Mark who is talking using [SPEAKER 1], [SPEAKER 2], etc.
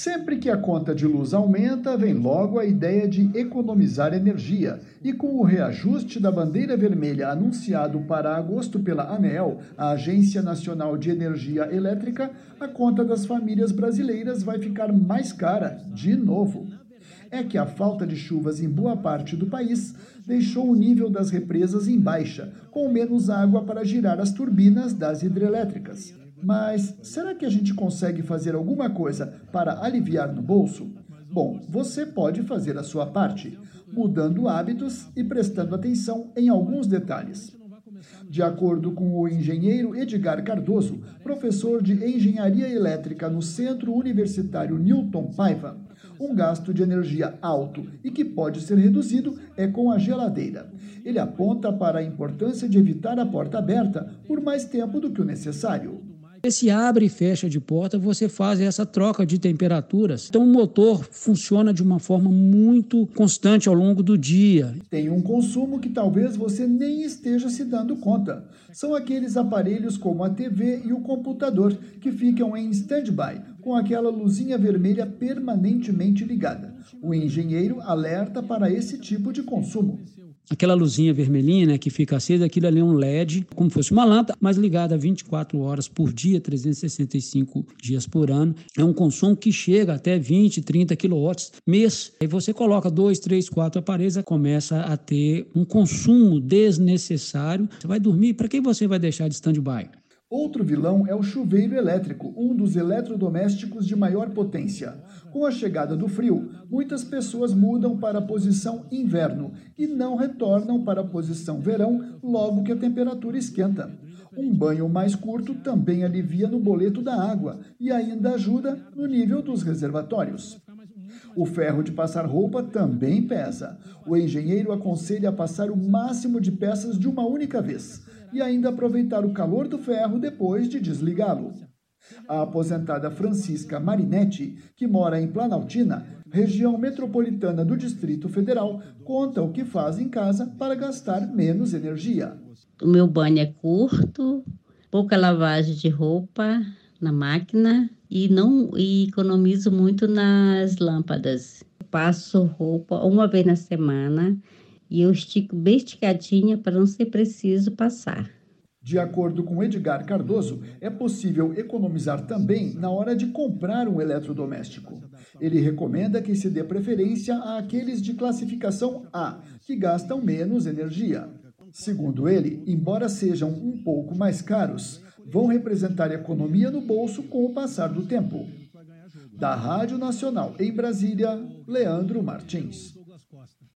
[SPEAKER 1] Sempre que a conta de luz aumenta, vem logo a ideia de economizar energia. E com o reajuste da bandeira vermelha anunciado para agosto pela ANEEL, a Agência Nacional de Energia Elétrica, a conta das famílias brasileiras vai ficar mais cara de novo. É que a falta de chuvas em boa parte do país deixou o nível das represas em baixa, com menos água para girar as turbinas das hidrelétricas. Mas será que a gente consegue fazer alguma coisa para aliviar no bolso? Bom, você pode fazer a sua parte, mudando hábitos e prestando atenção em alguns detalhes. De acordo com o engenheiro Edgar Cardoso, professor de Engenharia Elétrica no Centro Universitário Newton Paiva, um gasto de energia alto e que pode ser reduzido é com a geladeira. Ele aponta para a importância de evitar a porta aberta por mais tempo do que o necessário.
[SPEAKER 2] Esse abre e fecha de porta, você faz essa troca de temperaturas. Então o motor funciona de uma forma muito constante ao longo do dia.
[SPEAKER 1] Tem um consumo que talvez você nem esteja se dando conta. São aqueles aparelhos como a TV e o computador que ficam em stand-by, com aquela luzinha vermelha permanentemente ligada. O engenheiro alerta para esse tipo de consumo.
[SPEAKER 2] Aquela luzinha vermelhinha, né, que fica acesa, aquilo ali é um LED, como fosse uma lâmpada, mas ligada 24 horas por dia, 365 dias por ano. É um consumo que chega até 20, 30 quilowatts mês. Aí você coloca 2, 3, 4 aparelhos, começa a ter um consumo desnecessário. Você vai dormir, para que você vai deixar de stand-by?
[SPEAKER 1] Outro vilão é o chuveiro elétrico, um dos eletrodomésticos de maior potência. Com a chegada do frio, muitas pessoas mudam para a posição inverno e não retornam para a posição verão logo que a temperatura esquenta. Um banho mais curto também alivia no boleto da água e ainda ajuda no nível dos reservatórios. O ferro de passar roupa também pesa. O engenheiro aconselha a passar o máximo de peças de uma única vez e ainda aproveitar o calor do ferro depois de desligá-lo. A aposentada Francisca Marinetti, que mora em Planaltina, região metropolitana do Distrito Federal, conta o que faz em casa para gastar menos energia.
[SPEAKER 3] O meu banho é curto, pouca lavagem de roupa na máquina e economizo muito nas lâmpadas. Passo roupa uma vez na semana e eu estico bem esticadinha para não ser preciso passar.
[SPEAKER 1] De acordo com Edgar Cardoso, é possível economizar também na hora de comprar um eletrodoméstico. Ele recomenda que se dê preferência àqueles de classificação A, que gastam menos energia. Segundo ele, embora sejam um pouco mais caros, vão representar economia no bolso com o passar do tempo. Da Rádio Nacional em Brasília, Leandro Martins.